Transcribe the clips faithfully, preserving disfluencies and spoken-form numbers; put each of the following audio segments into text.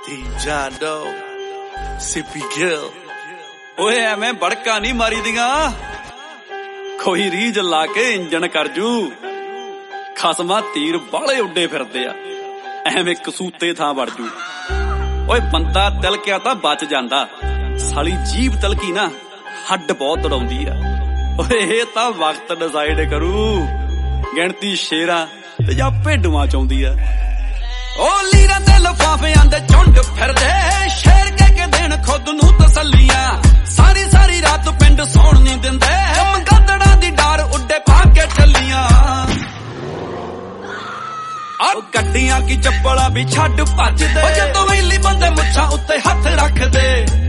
John Doe, Sippy Gill. ओए ਐਵੇਂ ਬੜਕਾ नहीं मारी दियां कोई रीज ला के इंजन कर जू खसमा तीर बाले उड्डे फिरदे आ ਐਵੇਂ कसूते थां वड़ जू ओए बंदा तिलकिया तां बच जांदा साली जीभ तिलकी ना हड्ड बहुत दड़ाउंदी आ ओए ਇਹ ਤਾਂ वक्त डिसाइड करू गिणती शेरां ते जां भेडूआं चाउंदी आ ओ लीरां ते लफाफियां दे झुंड फिरदे शेर कह के देण खुद नूं तसल्लियां सारी सारी रात पिंड सौण नहीं दिंदे मंगादड़ां दी डार उड्डे पा के टल्लियां आ गड्डियां की चप्पलां भी छड्ड भजदे ओ जदों वेली बंदे मुच्छां उत्ते हत्थ रखदे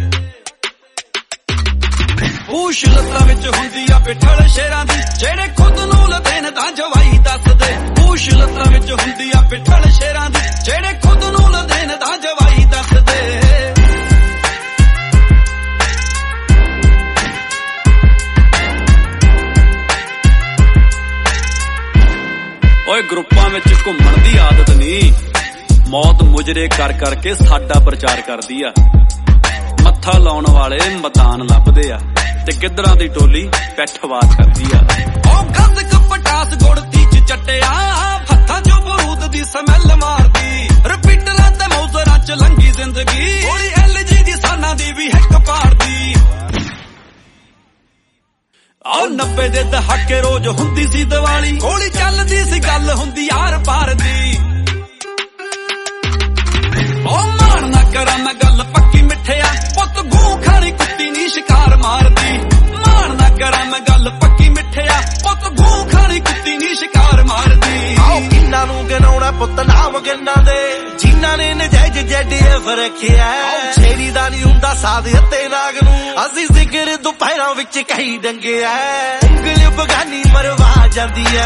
पूछ लत्तां विच हुंदी आ पिठल शेरां दी जेड़े खुद नूं लदेन तां जवाई दसदे पूछ लत्तां विच हुंदी आ पिठल शेरां दी जेड़े खुद नूं लदेन तां जवाई दसदे ओए ग्रुपां विच घुम्मण दी आदत नहीं मौत मुजरे कर करके साडा प्रचार करदी आ मत्था लाउण वाले मैदान लभदे आ ते गिद्धरां दी टोली पैठवास करदी आ ओ गंद कपटास गुड़ती च चट्टिया हत्थां चों बरूद दी समैल मारदी रिपीटरां ते मौजरां च लंघी जिंदगी गोली एलजी दी साना दी भी हिक पारदी आओ नब्बे दे दहाके रोज हुंदी सी दिवाली गोली चलदी सी गल हुंदी यार पार दी ओ मान ना करा मैं गल पक्की मिठिया पुत गूं खानी कुत्ती नी शिकार मारदी मान ना करा मैं गल पक्की मिठिया पुत गूं खानी कुत्ती नी शिकार मारदी आओ किन्ना नूं गिनाउणा पुत नाम गिन्ना दे जिन्ना ने नजायज जड्डे फरखिया छेरी दा नहीं हुंदा साध हत्ते नाग नूं असी जिगर दुपहरां विच कही डंगिया उंगल बगानी मरवा जांदी है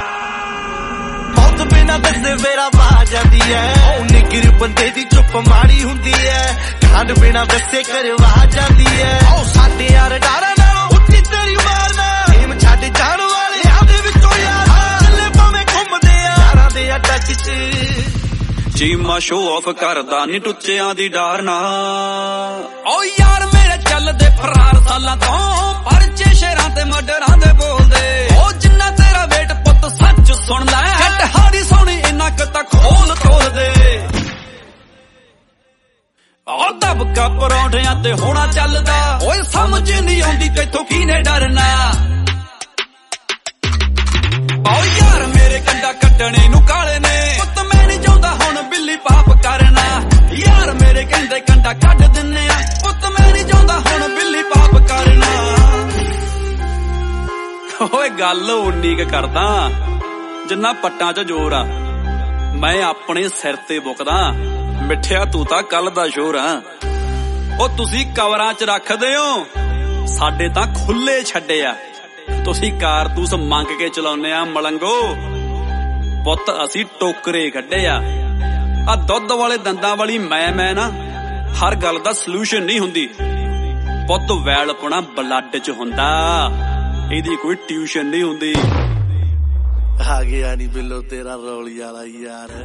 मौत बिना दसे मेरा पा जांदी है ओ निगर बंदे दी चुप माड़ी हुंदी है खंड बिना दसे करवा जांदी है ओ साडे यार डारा नालों उठी तेरी मारना प्रेम छड्ड जाण वाले आदे विचों यार चले भावें घुमदे यारां दे अड्डा च चीमा शो ऑफ करदा नी टुच्चियां दी डारना ओ यार मेरे चलदे फरार सालां तो परचे शेरां ते मर्डरां दे बोलदे ओ जिन्ना तेरा वेट पुत सच सुन ले जट हाड़ी सोनी इन्ना क तां खोल तोल दे ओ दबका परौंठियां ते होना चलदा ओए समझ नहीं आउंदी तैथों कीने डरना ओ यार मेरे कंडा कड्डणे नूं काले ने पुत मैं नहीं चाहुंदा हुण बिल्ली पाप करना यार मेरे कहंदे कंडा कड्ड दिन्ने आ पुत मैं नहीं चाहुंदा हुण बिल्ली पाप करना ओए गल उन्नी क करदा जिन्ना पट्टां च जोर आ मैं अपने सिर ते बुकदा मिठिया तू तां कल दा शोर आ ओ तुसीं कवरां च रखदे हो साडे तां खुले छड्डे आ तुसीं कारतूस मंग के चलाउने आ मलंगो पुत असी टोकरे कड्डे आ आ दुध वाले दंदां वाली मैं मैं ना हर गल दा सलूशन नहीं हुंदी पुत वैलपना ब्लड च हुंदा इहदी कोई ट्यूशन नहीं हुंदी आ गया नी बिल्लो तेरा रौली वाला यार।